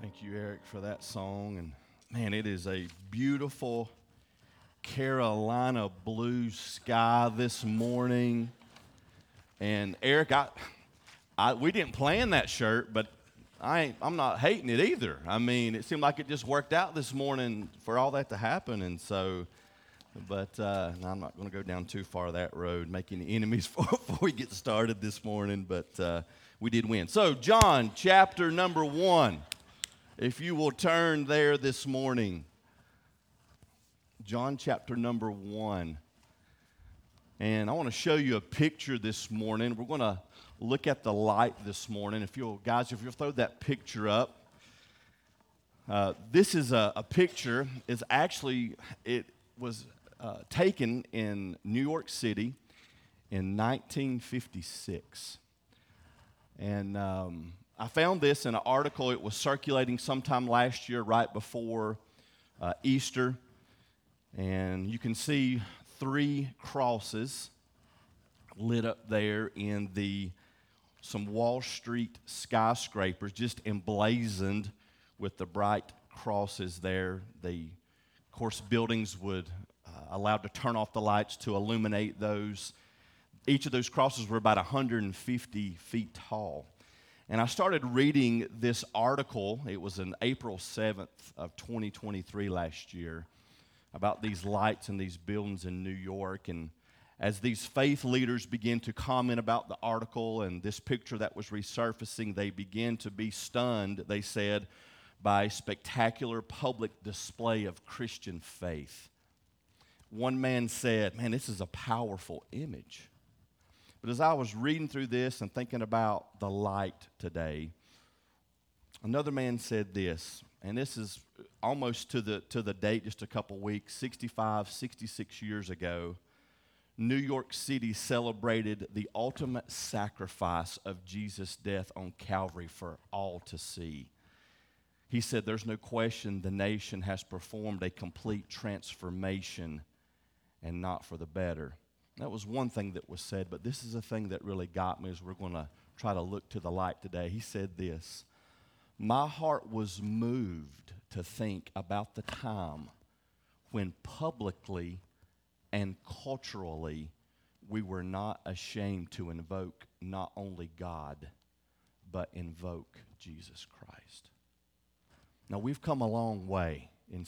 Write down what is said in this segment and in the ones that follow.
Thank you, Eric, for that song. And man, it is a beautiful Carolina blue sky this morning. And Eric, we didn't plan that shirt, but I'm not hating it either. I mean, it seemed like it just worked out this morning for all that to happen. And so, but I'm not going to go down too far that road, making enemies before we get started this morning. But we did win. So, John chapter number 1. If you will turn there this morning, John chapter number 1. And I want to show you a picture this morning. We're going to look at the light this morning. If you'll throw that picture up. This is a picture. It was taken in New York City in 1956. And I found this in an article. It was circulating sometime last year, right before Easter. And you can see 3 crosses lit up there in some Wall Street skyscrapers, just emblazoned with the bright crosses there. Of course, buildings would allowed to turn off the lights to illuminate those. Each of those crosses were about 150 feet tall. And I started reading this article. It was on April 7th of 2023 last year about these lights and these buildings in New York. And as these faith leaders began to comment about the article and this picture that was resurfacing, they began to be stunned, they said, by a spectacular public display of Christian faith. One man said, "Man, this is a powerful image." But as I was reading through this and thinking about the light today, another man said this, and this is almost to the date, just a couple weeks, 66 years ago, New York City celebrated the ultimate sacrifice of Jesus' death on Calvary for all to see. He said, "There's no question the nation has performed a complete transformation, and not for the better." That was one thing that was said, but this is a thing that really got me as we're going to try to look to the light today. He said this, "My heart was moved to think about the time when publicly and culturally we were not ashamed to invoke not only God, but invoke Jesus Christ." Now, we've come a long way in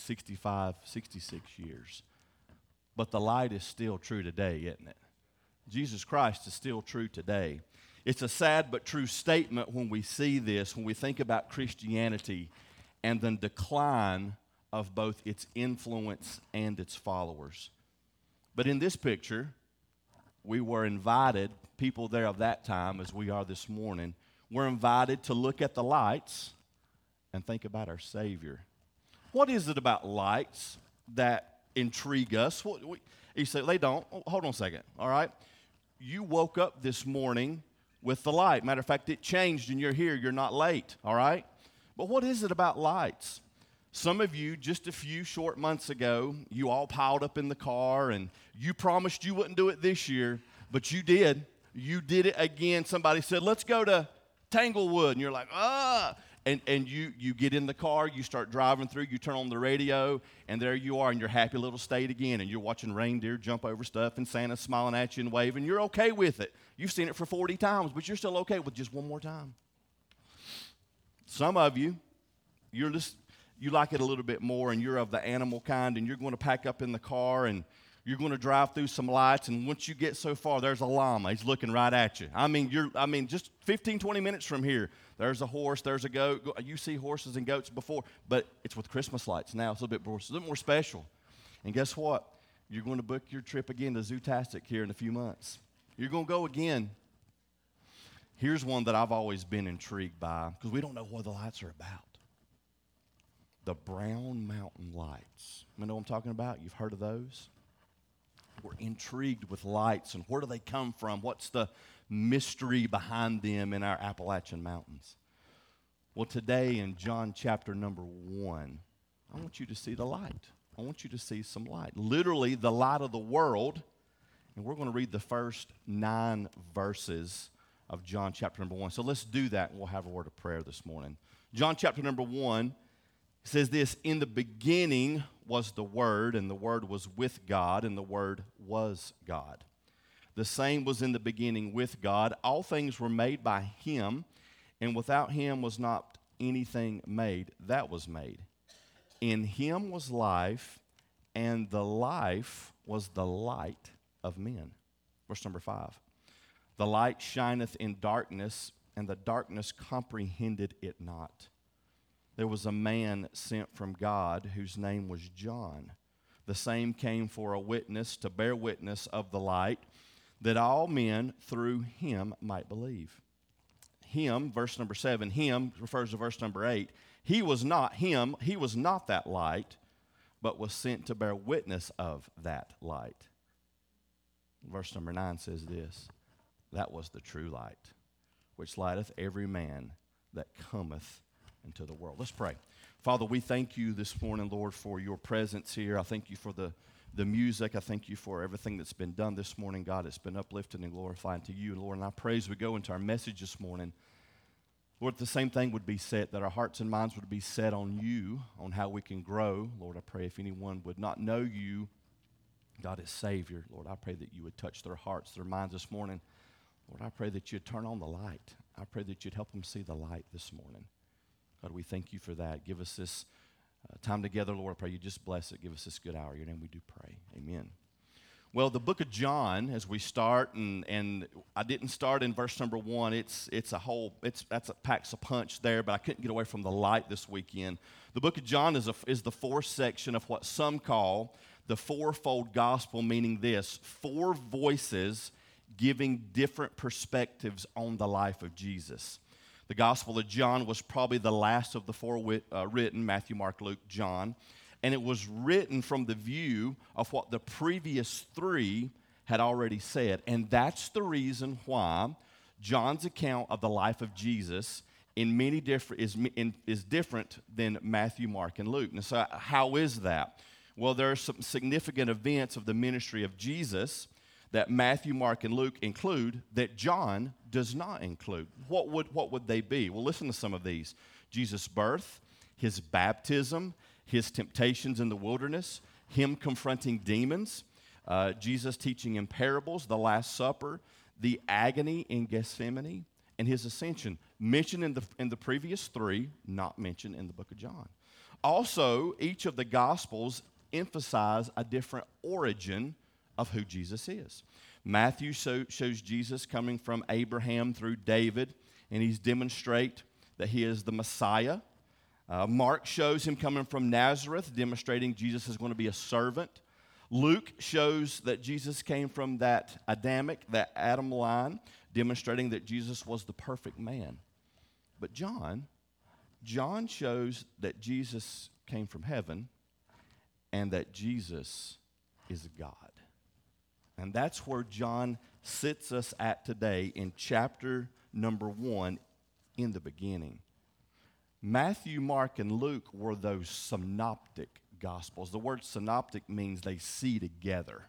66 years. But the light is still true today, isn't it? Jesus Christ is still true today. It's a sad but true statement when we see this, when we think about Christianity and the decline of both its influence and its followers. But in this picture, we were invited, people there of that time, as we are this morning, we're invited to look at the lights and think about our Savior. What is it about lights that intrigue us? You say, they don't. Hold on a second, all right? You woke up this morning with the light. Matter of fact, it changed and you're here. You're not late, all right? But what is it about lights? Some of you, just a few short months ago, you all piled up in the car and you promised you wouldn't do it this year, but you did. You did it again. Somebody said, "Let's go to Tanglewood." And you're like, And you get in the car, you start driving through, you turn on the radio, and there you are in your happy little state again, and you're watching reindeer jump over stuff, and Santa's smiling at you and waving. You're okay with it. You've seen it for 40 times, but you're still okay with just one more time. Some of you, you like it a little bit more, and you're of the animal kind, and you're going to pack up in the car, and you're going to drive through some lights, and once you get so far, there's a llama. He's looking right at you. I mean, just 15, 20 minutes from here, there's a horse, there's a goat. You see horses and goats before, but it's with Christmas lights now. It's a little more special. And guess what? You're going to book your trip again to Zootastic here in a few months. You're going to go again. Here's one that I've always been intrigued by, because we don't know what the lights are about. The Brown Mountain Lights. You know what I'm talking about? You've heard of those? We're intrigued with lights, and where do they come from? What's the mystery behind them in our Appalachian Mountains? Well, today in John chapter number 1, I want you to see the light. I want you to see some light. Literally, the light of the world. And we're going to read the first 9 verses of John chapter number 1. So let's do that, and we'll have a word of prayer this morning. John chapter number 1 says this: in the beginning was the Word, and the Word was with God, and the Word was God. The same was in the beginning with God. All things were made by Him, and without Him was not anything made that was made. In Him was life, and the life was the light of men. Verse number 5. The light shineth in darkness, and the darkness comprehended it not. There was a man sent from God whose name was John. The same came for a witness, to bear witness of the light, that all men through him might believe. Him, verse number 7, him refers to verse number 8. He was not that light, but was sent to bear witness of that light. Verse number 9 says this: that was the true light, which lighteth every man that cometh into the world. Let's pray. Father, we thank you this morning, Lord, for your presence here. I thank you for the music. I thank you for everything that's been done this morning, God. It's been uplifted and glorified to you, Lord. And I pray as we go into our message this morning, Lord, the same thing would be set, that our hearts and minds would be set on you, on how we can grow. Lord, I pray if anyone would not know you, God, as Savior, Lord, I pray that you would touch their hearts, their minds this morning. Lord, I pray that you'd turn on the light. I pray that you'd help them see the light this morning. God, we thank you for that. Give us this time together, Lord. I pray you just bless it. Give us this good hour. In your name we do pray. Amen. Well, the book of John, as we start, and I didn't start in verse number 1. That packs a punch there, but I couldn't get away from the light this weekend. The book of John is the fourth section of what some call the fourfold gospel, meaning this: 4 voices giving different perspectives on the life of Jesus. The Gospel of John was probably the last of the 4 written: Matthew, Mark, Luke, John. And it was written from the view of what the previous 3 had already said. And that's the reason why John's account of the life of Jesus is different than Matthew, Mark, and Luke. And so how is that? Well, there are some significant events of the ministry of Jesus that Matthew, Mark, and Luke include that John does not include. What would they be? Well, listen to some of these: Jesus' birth, his baptism, his temptations in the wilderness, him confronting demons, Jesus teaching in parables, the Last Supper, the agony in Gethsemane, and his ascension. Mentioned in the previous 3, not mentioned in the book of John. Also, each of the Gospels emphasize a different origin of who Jesus is. Matthew shows Jesus coming from Abraham through David, and he's demonstrate that he is the Messiah. Mark shows him coming from Nazareth, demonstrating Jesus is going to be a servant. Luke shows that Jesus came from that Adam line, demonstrating that Jesus was the perfect man. But John shows that Jesus came from heaven and that Jesus is God. And that's where John sits us at today in chapter number 1, in the beginning. Matthew, Mark, and Luke were those synoptic gospels. The word synoptic means they see together.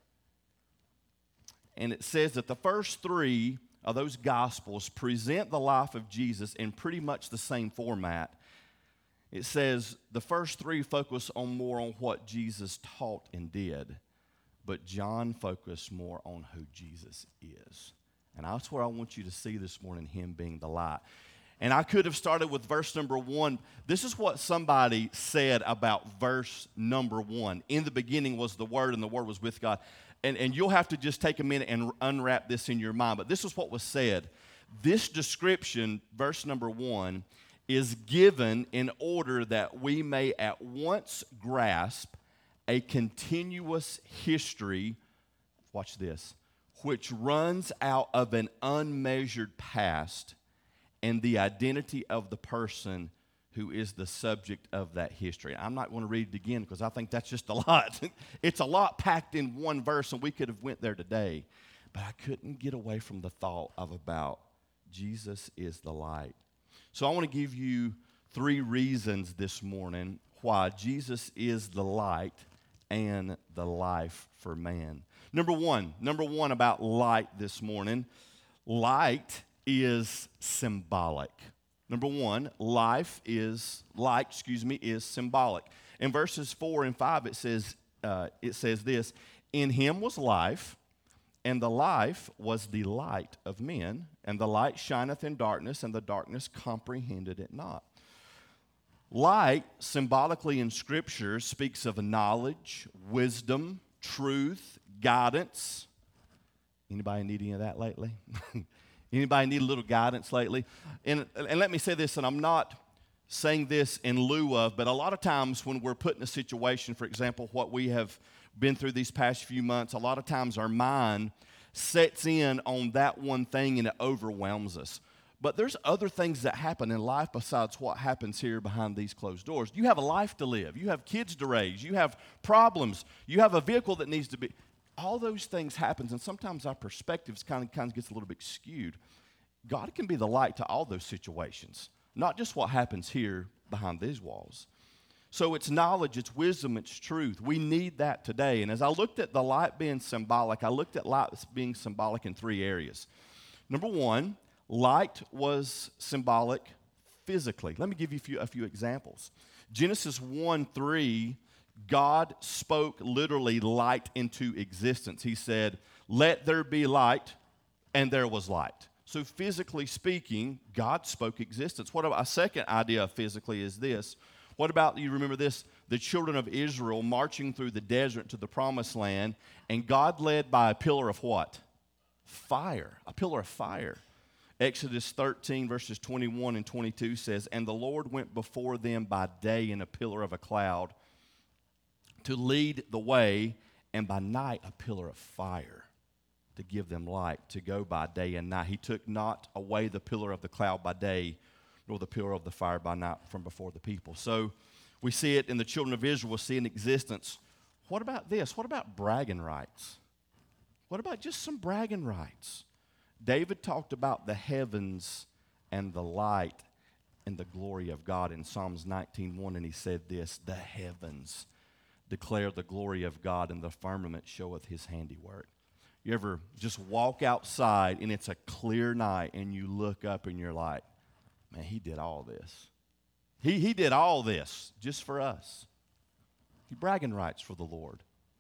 And it says that the first 3 of those gospels present the life of Jesus in pretty much the same format. It says the first 3 focus more on what Jesus taught and did, but John focused more on who Jesus is. And that's where I want you to see this morning, him being the light. And I could have started with verse number 1. This is what somebody said about verse number 1. In the beginning was the Word, and the Word was with God. And you'll have to just take a minute and unwrap this in your mind. But this is what was said. This description, verse number 1, is given in order that we may at once grasp a continuous history, watch this, which runs out of an unmeasured past and the identity of the person who is the subject of that history. I'm not going to read it again because I think that's just a lot. It's a lot packed in one verse, and we could have went there today. But I couldn't get away from the thought about Jesus is the light. So I want to give you 3 reasons this morning why Jesus is the light and the life for man. Number one about light this morning. Light is symbolic. Number one, is symbolic. In verses 4 and 5, it says this: "In him was life, and the life was the light of men, and the light shineth in darkness, and the darkness comprehended it not." Light, symbolically in Scripture, speaks of knowledge, wisdom, truth, guidance. Anybody need any of that lately? Anybody need a little guidance lately? And let me say this, and I'm not saying this in lieu of, but a lot of times when we're put in a situation, for example, what we have been through these past few months, a lot of times our mind sets in on that one thing and it overwhelms us. But there's other things that happen in life besides what happens here behind these closed doors. You have a life to live. You have kids to raise. You have problems. You have a vehicle that needs to be. All those things happen, and sometimes our perspectives kind of gets a little bit skewed. God can be the light to all those situations, not just what happens here behind these walls. So it's knowledge, it's wisdom, it's truth. We need that today. And as I looked at the light being symbolic, I looked at light being symbolic in 3 areas. Number one, light was symbolic physically. Let me give you a few examples. Genesis 1:3, God spoke literally light into existence. He said, "Let there be light," and there was light. So physically speaking, God spoke existence. What about a second idea of physically is this? What about, you remember this, the children of Israel marching through the desert to the promised land, and God led by a pillar of what? Fire, a pillar of fire. Exodus 13 verses 21 and 22 says, "And the Lord went before them by day in a pillar of a cloud to lead the way, and by night a pillar of fire to give them light to go by day and night. He took not away the pillar of the cloud by day, nor the pillar of the fire by night from before the people." So we see it in the children of Israel. We see in existence. What about this? What about bragging rights? What about just some bragging rights? David talked about the heavens and the light and the glory of God in Psalms 19:1, and he said this: "The heavens declare the glory of God, and the firmament showeth his handiwork." You ever just walk outside and it's a clear night and you look up and you're like, man, he did all this. He did all this just for us. He bragging rights for the Lord.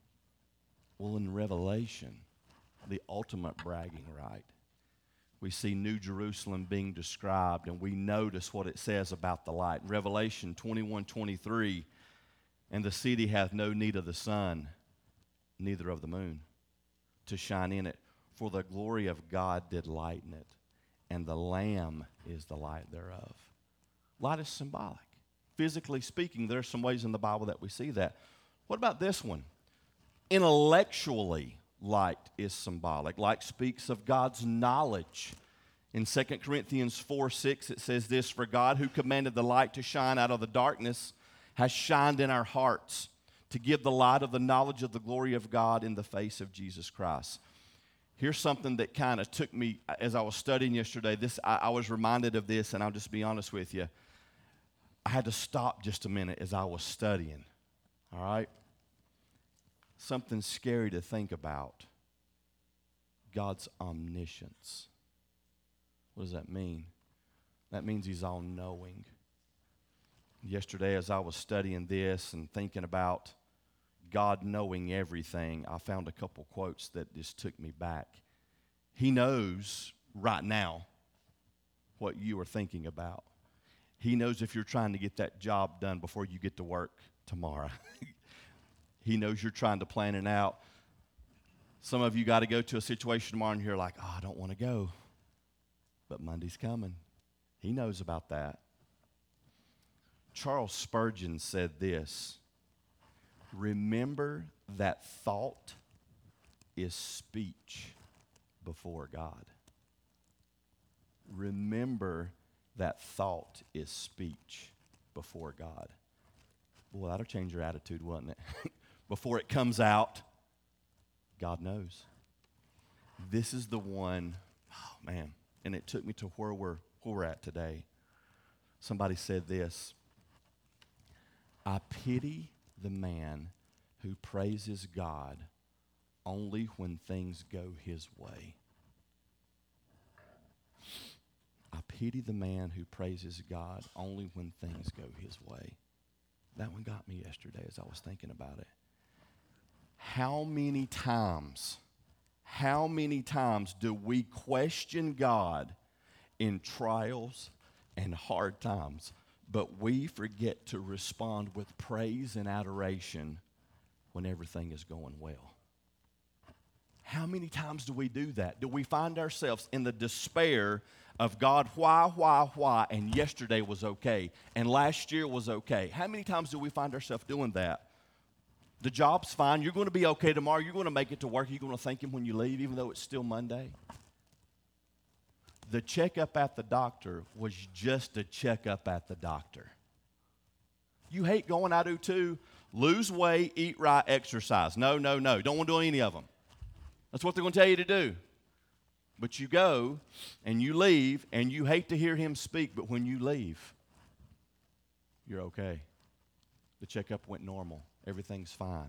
Well, in Revelation, the ultimate bragging right, we see New Jerusalem being described, and we notice what it says about the light. In Revelation 21:23, "And the city hath no need of the sun, neither of the moon, to shine in it. For the glory of God did lighten it, and the Lamb is the light thereof." Light is symbolic. Physically speaking, there are some ways in the Bible that we see that. What about this one? Intellectually, light is symbolic. Light speaks of God's knowledge. In 2 Corinthians 4:6, it says this: "For God, who commanded the light to shine out of the darkness, has shined in our hearts to give the light of the knowledge of the glory of God in the face of Jesus Christ." Here's something that kind of took me, as I was studying yesterday, I was reminded of this, and I'll just be honest with you. I had to stop just a minute as I was studying, all right? Something scary to think about. God's omniscience. What does that mean? That means he's all-knowing. Yesterday, as I was studying this and thinking about God knowing everything, I found a couple quotes that just took me back. He knows right now what you are thinking about. He knows if you're trying to get that job done before you get to work tomorrow. He knows you're trying to plan it out. Some of you got to go to a situation tomorrow and you're like, "Oh, I don't want to go." But Monday's coming. He knows about that. Charles Spurgeon said this: "Remember that thought is speech before God." Remember that thought is speech before God. Well, that'll change your attitude, wouldn't it? Before it comes out, God knows. This is the one, oh man, and it took me to where we're at today. Somebody said this: "I pity the man who praises God only when things go his way." I pity the man who praises God only when things go his way. That one got me yesterday as I was thinking about it. How many times do we question God in trials and hard times, but we forget to respond with praise and adoration when everything is going well? How many times do we do that? Do we find ourselves in the despair of God, why, and yesterday was okay, and last year was okay? How many times do we find ourselves doing that? The job's fine. You're going to be okay tomorrow. You're going to make it to work. You're going to thank Him when you leave, even though it's still Monday. The checkup at the doctor was just a checkup at the doctor. You hate going, I do too. Lose weight, eat right, exercise. No. Don't want to do any of them. That's what they're going to tell you to do. But you go and you leave and you hate to hear Him speak, but when you leave, you're okay. The checkup went normal. Everything's fine.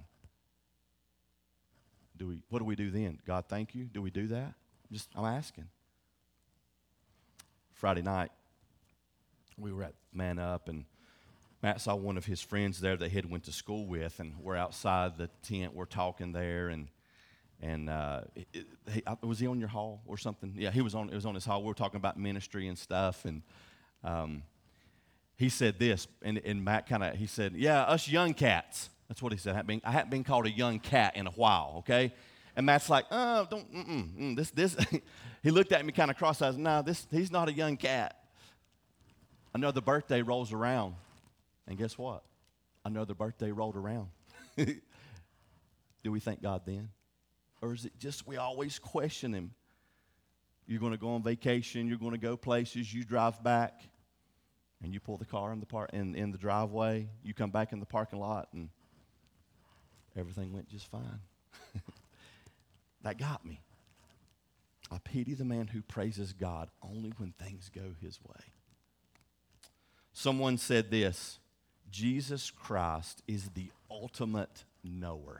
What do we do then? God, thank you. Do we do that? I'm asking. Friday night, we were at Man Up, and Matt saw one of his friends there that he had went to school with, and we're outside the tent. We're talking there, and was he on your hall or something? Yeah, it was on his hall. We were talking about ministry and stuff, and he said this, and Matt he said, yeah, us young cats. That's what he said. I hadn't been called a young cat in a while, okay? And Matt's like, oh, this. He looked at me kind of cross-eyed. No, he's not a young cat. Another birthday rolls around, and guess what? Another birthday rolled around. Do we thank God then? Or is it just we always question Him? You're going to go on vacation. You're going to go places. You drive back, and you pull the car in the driveway. You come back in the parking lot, and everything went just fine. That got me. I pity the man who praises God only when things go his way. Someone said this: Jesus Christ is the ultimate knower.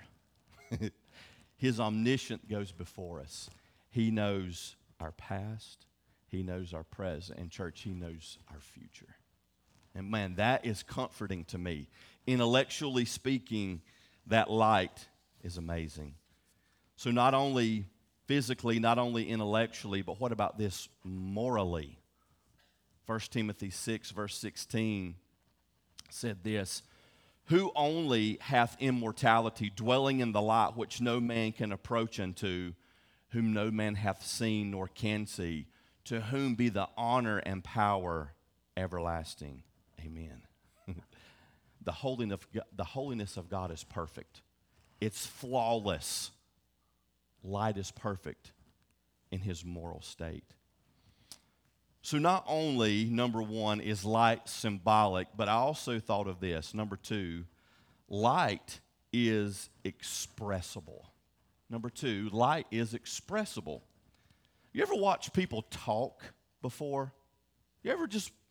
His omniscience goes before us. He knows our past. He knows our present. And church, He knows our future. And man, that is comforting to me. Intellectually speaking, that light is amazing. So not only physically, not only intellectually, but what about this morally? 1 Timothy 6, verse 16 said this: who only hath immortality, dwelling in the light which no man can approach unto, whom no man hath seen nor can see, to whom be the honor and power everlasting. Amen. The holiness of God is perfect. It's flawless. Light is perfect in His moral state. So not only, number one, is light symbolic, but I also thought of this. Number two, light is expressible. Number two, light is expressible. You ever watch people talk before? You ever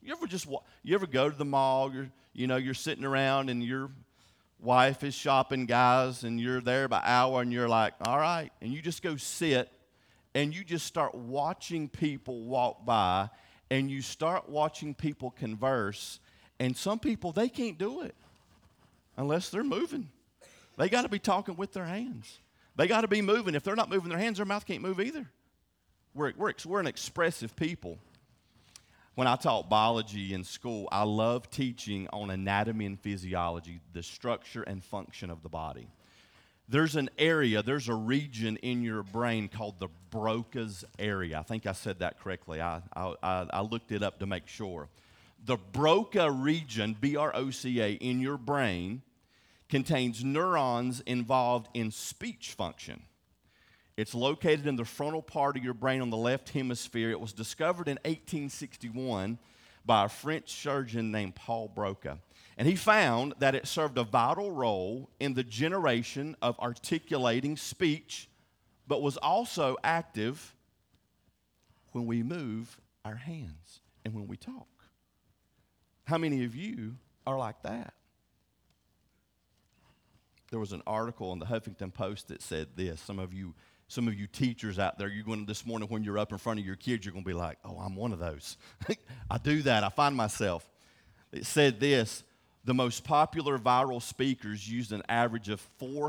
go to the mall? You're sitting around and your wife is shopping, guys, and you're there by hour, and you're like, all right, and you just go sit, and you just start watching people walk by, and you start watching people converse, and some people, they can't do it unless they're moving. They got to be talking with their hands. They got to be moving. If they're not moving their hands, their mouth can't move either. We're an expressive people. When I taught biology in school, I loved teaching on anatomy and physiology, the structure and function of the body. There's a region in your brain called the Broca's area. I think I said that correctly. I looked it up to make sure. The Broca region, B-R-O-C-A, in your brain contains neurons involved in speech function. It's located in the frontal part of your brain on the left hemisphere. It was discovered in 1861 by a French surgeon named Paul Broca. And he found that it served a vital role in the generation of articulating speech, but was also active when we move our hands and when we talk. How many of you are like that? There was an article in the Huffington Post that said this. Some of you Some of you teachers out there, you're going to, this morning when you're up in front of your kids, you're going to be like, oh, I'm one of those. I do that. I find myself. It said this, the most popular viral speakers used an average of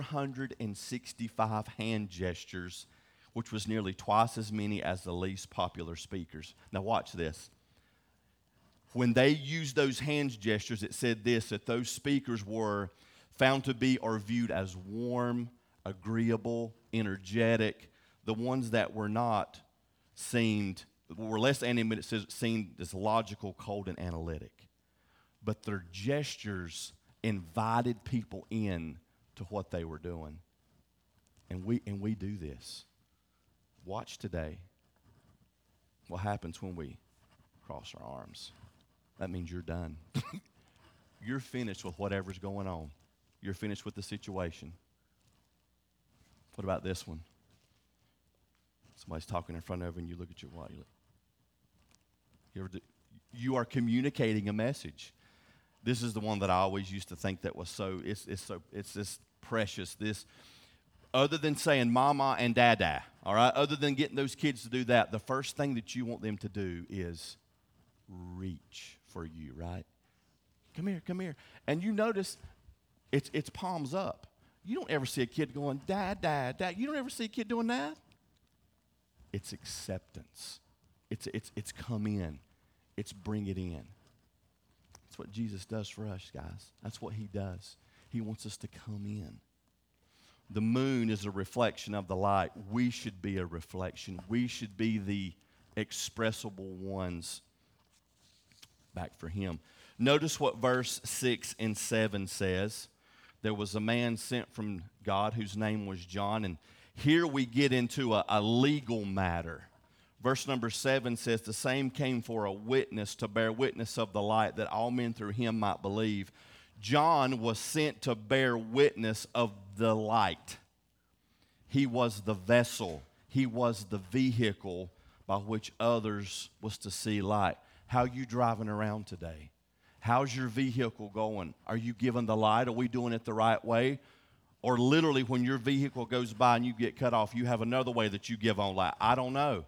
465 hand gestures, which was nearly twice as many as the least popular speakers. Now watch this. When they used those hand gestures, it said this, that those speakers were found to be or viewed as warm, agreeable, energetic. The ones that were not were less animated, it says, seemed as logical, cold, and analytic. But their gestures invited people in to what they were doing. And we do this. Watch today what happens when we cross our arms. That means you're done. You're finished with whatever's going on. You're finished with the situation. What about this one? Somebody's talking in front of you and you look at your watch. You are communicating a message. This is the one that I always used to think that was it's this precious. This, other than saying mama and dada, all right, other than getting those kids to do that, the first thing that you want them to do is reach for you, right? Come here, come here. And you notice it's palms up. You don't ever see a kid going, dad, dad, dad. You don't ever see a kid doing that. It's acceptance. It's come in. It's bring it in. That's what Jesus does for us, guys. That's what he does. He wants us to come in. The moon is a reflection of the light. We should be a reflection. We should be the expressible ones back for him. Notice what verse 6 and 7 says. There was a man sent from God whose name was John, and here we get into a legal matter. Verse number 7 says, the same came for a witness to bear witness of the light, that all men through him might believe. John was sent to bear witness of the light. He was the vessel. He was the vehicle by which others was to see light. How are you driving around today? How's your vehicle going? Are you giving the light? Are we doing it the right way? Or literally when your vehicle goes by and you get cut off, you have another way that you give on light. I don't know.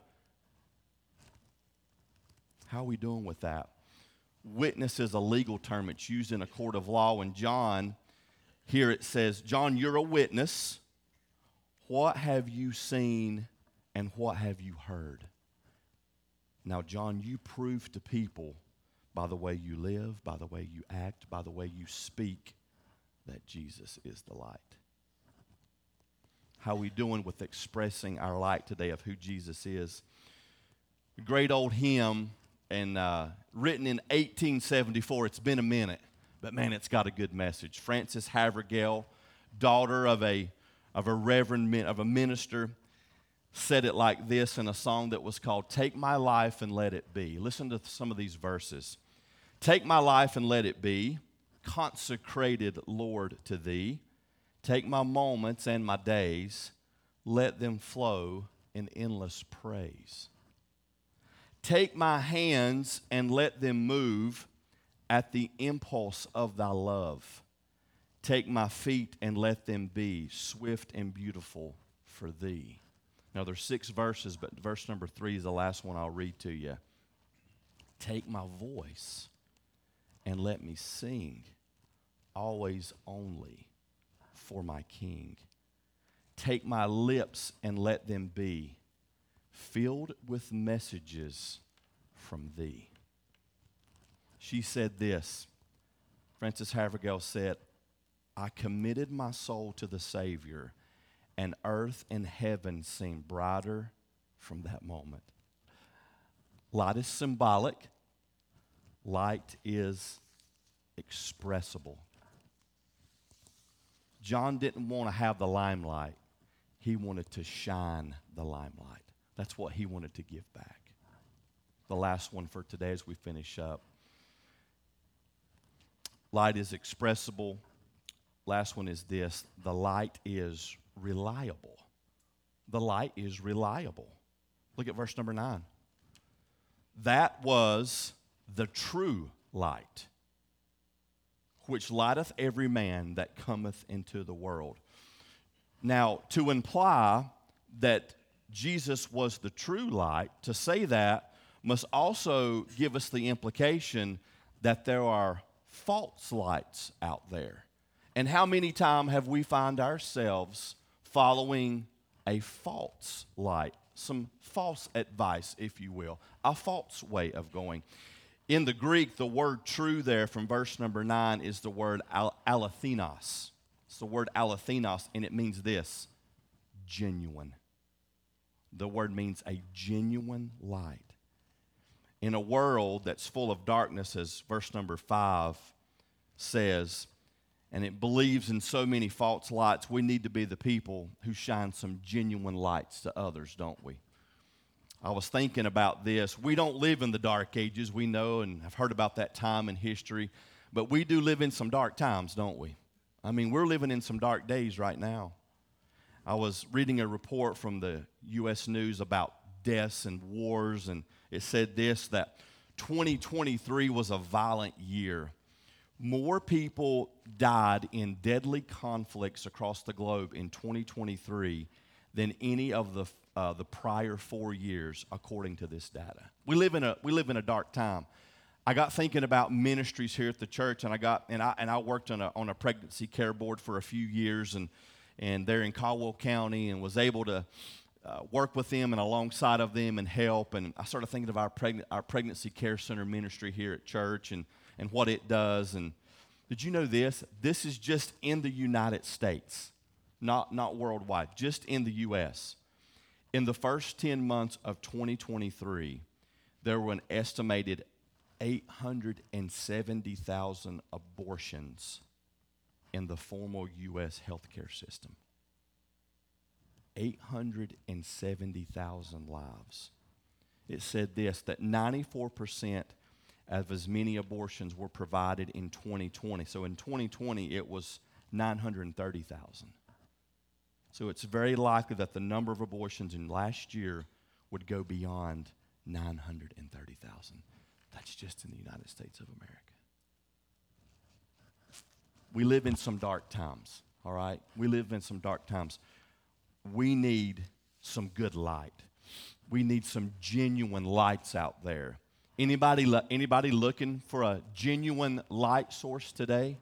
How are we doing with that? Witness is a legal term. It's used in a court of law. And John, here it says, John, you're a witness. What have you seen and what have you heard? Now, John, you prove to people by the way you live, by the way you act, by the way you speak, that Jesus is the light. How are we doing with expressing our light today of who Jesus is? A great old hymn, and written in 1874. It's been a minute, but man, it's got a good message. Frances Havergal, daughter of a minister, said it like this in a song that was called "Take My Life and Let It Be." Listen to some of these verses. Take my life and let it be, consecrated, Lord, to thee. Take my moments and my days, let them flow in endless praise. Take my hands and let them move at the impulse of thy love. Take my feet and let them be swift and beautiful for thee. Now there's 6 verses, but verse number 3 is the last one I'll read to you. Take my voice and let me sing, always only for my King. Take my lips and let them be filled with messages from thee. She said this, Frances Havergal said, I committed my soul to the Savior, and earth and heaven seemed brighter from that moment. Light is symbolic. Light is expressible. John didn't want to have the limelight. He wanted to shine the limelight. That's what he wanted to give back. The last one for today as we finish up. Light is expressible. Last one is this. The light is reliable. The light is reliable. Look at verse number 9. That was the true light, which lighteth every man that cometh into the world. Now, to imply that Jesus was the true light, to say that must also give us the implication that there are false lights out there. And how many times have we found ourselves following a false light, some false advice, if you will, a false way of going? In the Greek, the word true there from verse number 9 is the word alethinos. It's the word alethinos, and it means this: genuine. The word means a genuine light. In a world that's full of darkness, as verse number 5 says, and it believes in so many false lights, we need to be the people who shine some genuine lights to others, don't we? I was thinking about this. We don't live in the dark ages, we know, and I've heard about that time in history, but we do live in some dark times, don't we? I mean, we're living in some dark days right now. I was reading a report from the U.S. News about deaths and wars, and it said this, that 2023 was a violent year. More people died in deadly conflicts across the globe in 2023 than any of the prior 4 years, according to this data. We live in a dark time. I got thinking about ministries here at the church, and I worked on a pregnancy care board for a few years, and they're in Caldwell County, and was able to work with them and alongside of them and help. And I started thinking of our pregnancy care center ministry here at church and what it does. And did you know this? This is just in the United States, not worldwide, just in the U.S. In the first 10 months of 2023, there were an estimated 870,000 abortions in the formal U.S. healthcare system. 870,000 lives. It said this, that 94% of as many abortions were provided in 2020. So in 2020, it was 930,000. So it's very likely that the number of abortions in last year would go beyond 930,000. That's just in the United States of America. We live in some dark times, all right? We live in some dark times. We need some good light. We need some genuine lights out there. Anybody looking for a genuine light source today?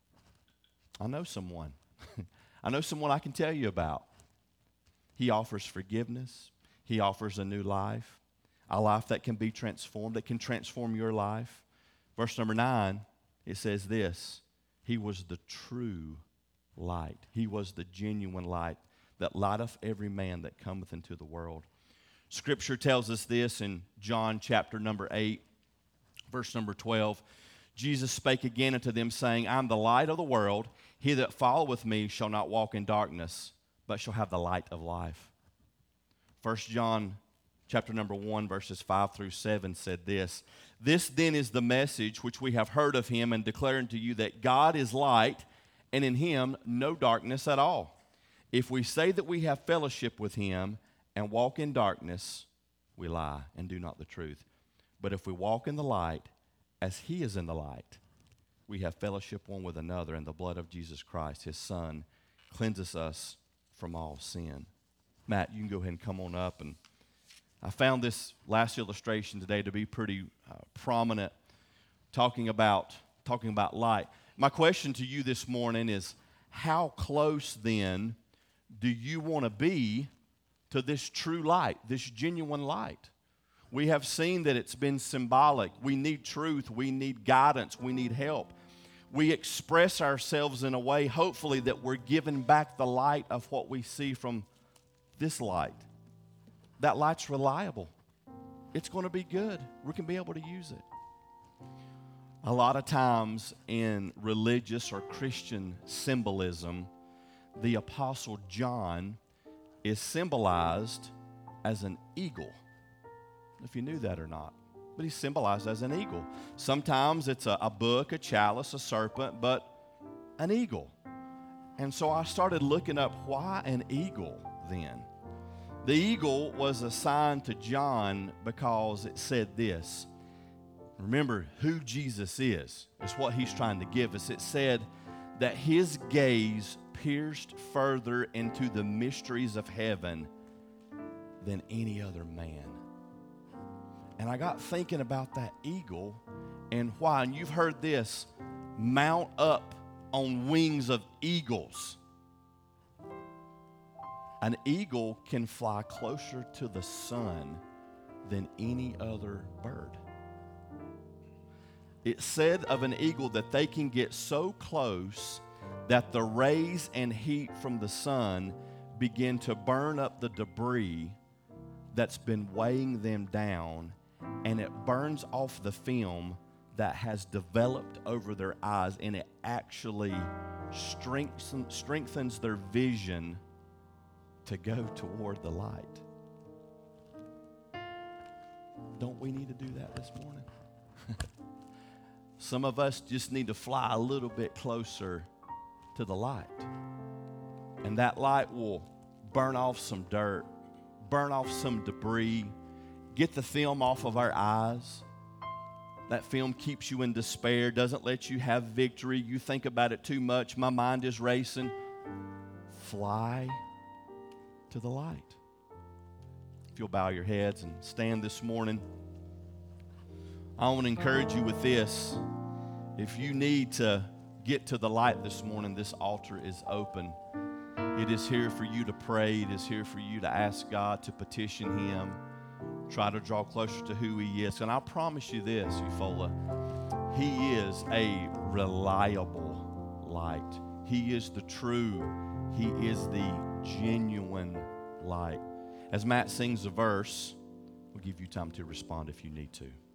I know someone. I know someone I can tell you about. He offers forgiveness. He offers a new life, a life that can be transformed, that can transform your life. Verse number 9, it says this: He was the true light. He was the genuine light that lighteth every man that cometh into the world. Scripture tells us this in John chapter number 8, verse number 12. Jesus spake again unto them, saying, I am the light of the world. He that followeth me shall not walk in darkness, but shall have the light of life. 1 John chapter number 1, verses 5 through 7 said this: This then is the message which we have heard of him, and declare unto you that God is light, and in him no darkness at all. If we say that we have fellowship with him and walk in darkness, we lie and do not the truth. But if we walk in the light, as he is in the light, we have fellowship one with another, and the blood of Jesus Christ, his Son, cleanses us from all sin. Matt, you can go ahead and come on up. And I found this last illustration today to be pretty prominent, talking about light. My question to you this morning is, how close then do you want to be to this true light, this genuine light? We have seen that it's been symbolic. We need truth. We need guidance. We need help. We express ourselves in a way, hopefully, that we're giving back the light of what we see from this light. That light's reliable. It's going to be good. We can be able to use it. A lot of times in religious or Christian symbolism, the Apostle John is symbolized as an eagle. If you knew that or not. But he's symbolized as an eagle. Sometimes it's a book, a chalice, a serpent, but an eagle. And so I started looking up, why an eagle then? The eagle was assigned to John because it said this. Remember who Jesus is what he's trying to give us. It said that his gaze pierced further into the mysteries of heaven than any other man. And I got thinking about that eagle and why. And you've heard this, mount up on wings of eagles. An eagle can fly closer to the sun than any other bird. It said of an eagle that they can get so close that the rays and heat from the sun begin to burn up the debris that's been weighing them down, and it burns off the film that has developed over their eyes, and it actually strengthens their vision to go toward the light. Don't we need to do that this morning? Some of us just need to fly a little bit closer to the light. And that light will burn off some dirt, burn off some debris, get the film off of our eyes. That film keeps you in despair, doesn't let you have victory. You think about it too much. My mind is racing. Fly to the light. If you'll bow your heads and stand this morning, I want to encourage you with this. If you need to get to the light this morning, this altar is open. It is here for you to pray. It is here for you to ask God to petition Him. Try to draw closer to who He is. And I promise you this, Eufaula, He is a reliable light. He is the true, He is the genuine light. As Matt sings a verse, we'll give you time to respond if you need to.